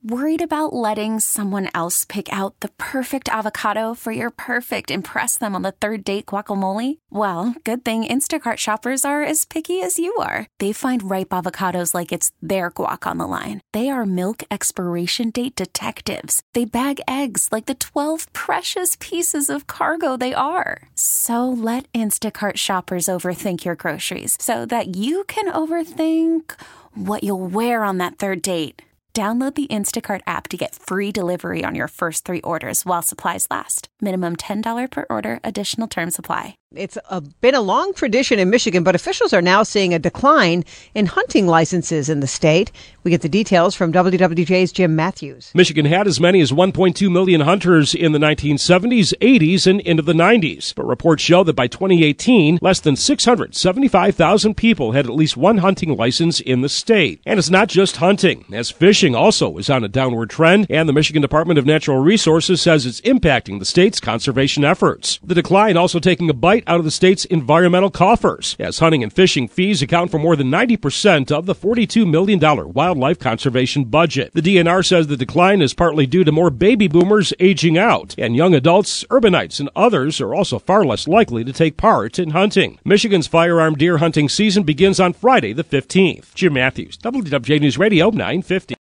Worried about letting someone else pick out the perfect avocado for your perfect impress them on the third date guacamole? Well, good thing Instacart shoppers are as picky as you are. They find ripe avocados like it's their guac on the line. They are milk expiration date detectives. They bag eggs like the 12 precious pieces of cargo they are. So let Instacart shoppers overthink your groceries so that you can overthink what you'll wear on that third date. Download the Instacart app to get free delivery on your first 3 orders while supplies last. Minimum $10 per order. Additional terms apply. It's been a long tradition in Michigan, but officials are now seeing a decline in hunting licenses in the state. We get the details from WWJ's Jim Matthews. Michigan had as many as 1.2 million hunters in the 1970s, 80s, and into the 90s. But reports show that by 2018, less than 675,000 people had at least one hunting license in the state. And it's not just hunting, as fishing also is on a downward trend, and the Michigan Department of Natural Resources says it's impacting the state's conservation efforts. The decline also taking a bite out of the state's environmental coffers, as hunting and fishing fees account for more than 90% of the $42 million wildlife conservation budget. The DNR says the decline is partly due to more baby boomers aging out, and young adults, urbanites, and others are also far less likely to take part in hunting. Michigan's firearm deer hunting season begins on Friday the 15th. Jim Matthews, WWJ News Radio 950.